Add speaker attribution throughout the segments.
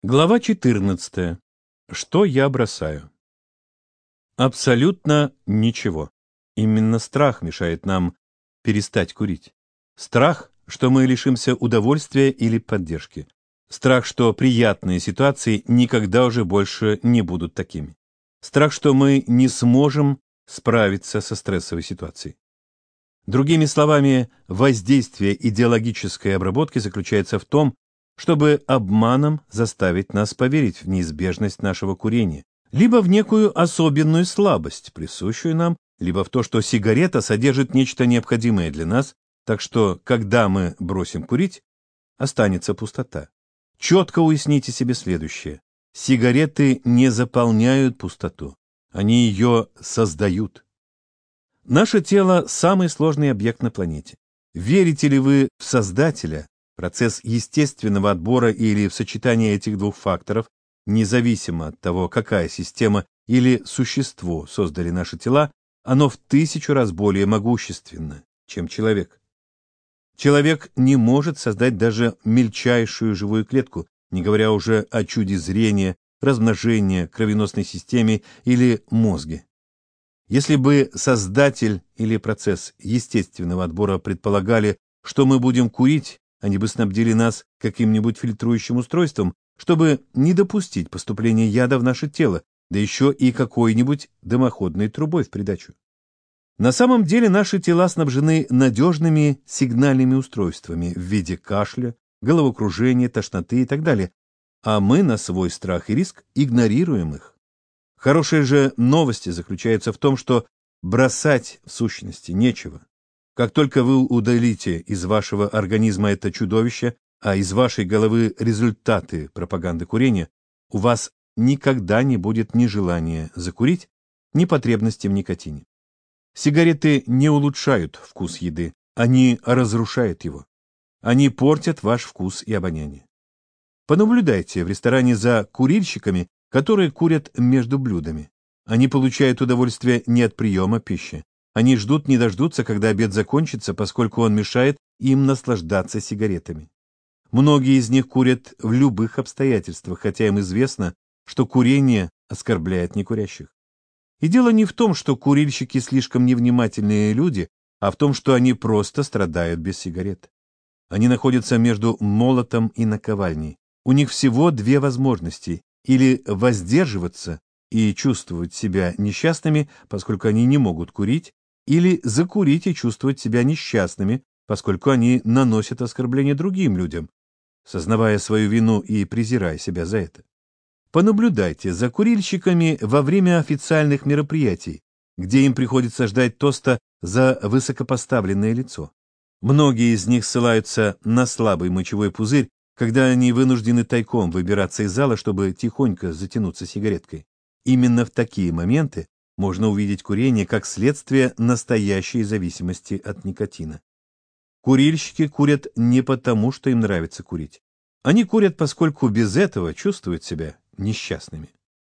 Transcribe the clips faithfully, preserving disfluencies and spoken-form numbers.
Speaker 1: Глава четырнадцатая. Что я бросаю? Абсолютно ничего. Именно страх мешает нам перестать курить. Страх, что мы лишимся удовольствия или поддержки. Страх, что приятные ситуации никогда уже больше не будут такими. Страх, что мы не сможем справиться со стрессовой ситуацией. Другими словами, воздействие идеологической обработки заключается в том, чтобы обманом заставить нас поверить в неизбежность нашего курения, либо в некую особенную слабость, присущую нам, либо в то, что сигарета содержит нечто необходимое для нас, так что, когда мы бросим курить, останется пустота. Четко уясните себе следующее. Сигареты не заполняют пустоту, они ее создают. Наше тело – самый сложный объект на планете. Верите ли вы в Создателя? Процесс естественного отбора или в сочетании этих двух факторов, независимо от того, какая система или существо создали наши тела, оно в тысячу раз более могущественно, чем человек. Человек не может создать даже мельчайшую живую клетку, не говоря уже о чуде зрения, размножения, кровеносной системе или мозге. Если бы Создатель или процесс естественного отбора предполагали, что мы будем курить, они бы снабдили нас каким-нибудь фильтрующим устройством, чтобы не допустить поступления яда в наше тело, да еще и какой-нибудь дымоходной трубой в придачу. На самом деле наши тела снабжены надежными сигнальными устройствами в виде кашля, головокружения, тошноты и так далее, а мы на свой страх и риск игнорируем их. Хорошая же новость заключается в том, что бросать в сущности нечего. Как только вы удалите из вашего организма это чудовище, а из вашей головы результаты пропаганды курения, у вас никогда не будет ни желания закурить, ни потребности в никотине. Сигареты не улучшают вкус еды, они разрушают его. Они портят ваш вкус и обоняние. Понаблюдайте в ресторане за курильщиками, которые курят между блюдами. Они получают удовольствие не от приема пищи. Они ждут не дождутся, когда обед закончится, поскольку он мешает им наслаждаться сигаретами. Многие из них курят в любых обстоятельствах, хотя им известно, что курение оскорбляет некурящих. И дело не в том, что курильщики слишком невнимательные люди, а в том, что они просто страдают без сигарет. Они находятся между молотом и наковальней. У них всего две возможности – или воздерживаться и чувствовать себя несчастными, поскольку они не могут курить, или закурить и чувствовать себя несчастными, поскольку они наносят оскорбление другим людям, сознавая свою вину и презирая себя за это. Понаблюдайте за курильщиками во время официальных мероприятий, где им приходится ждать тоста за высокопоставленное лицо. Многие из них ссылаются на слабый мочевой пузырь, когда они вынуждены тайком выбираться из зала, чтобы тихонько затянуться сигареткой. Именно в такие моменты можно увидеть курение как следствие настоящей зависимости от никотина. Курильщики курят не потому, что им нравится курить. Они курят, поскольку без этого чувствуют себя несчастными.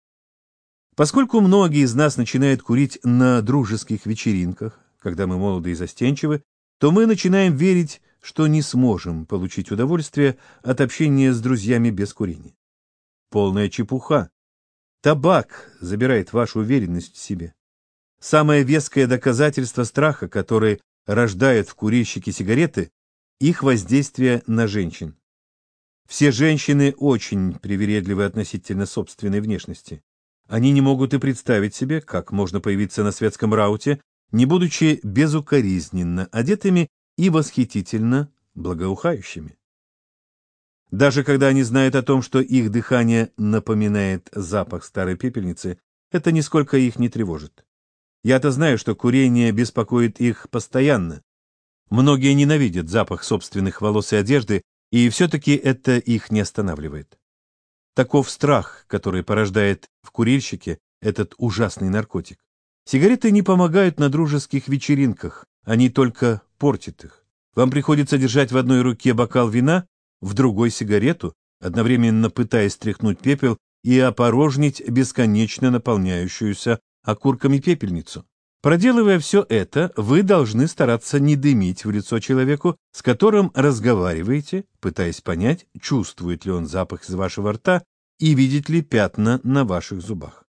Speaker 1: Поскольку многие из нас начинают курить на дружеских вечеринках, когда мы молоды и застенчивы, то мы начинаем верить, что не сможем получить удовольствие от общения с друзьями без курения. Полная чепуха. Табак забирает вашу уверенность в себе. Самое веское доказательство страха, который рождают в курильщике сигареты, их воздействие на женщин. Все женщины очень привередливы относительно собственной внешности. Они не могут и представить себе, как можно появиться на светском рауте, не будучи безукоризненно одетыми и восхитительно благоухающими. Даже когда они знают о том, что их дыхание напоминает запах старой пепельницы, это нисколько их не тревожит. Я-то знаю, что курение беспокоит их постоянно. Многие ненавидят запах собственных волос и одежды, и все-таки это их не останавливает. Таков страх, который порождает в курильщике этот ужасный наркотик. Сигареты не помогают на дружеских вечеринках, они только портят их. Вам приходится держать в одной руке бокал вина, в другой сигарету, одновременно пытаясь стряхнуть пепел и опорожнить бесконечно наполняющуюся окурками пепельницу. Проделывая все это, вы должны стараться не дымить в лицо человеку, с которым разговариваете, пытаясь понять, чувствует ли он запах из вашего рта и видеть ли пятна на ваших зубах.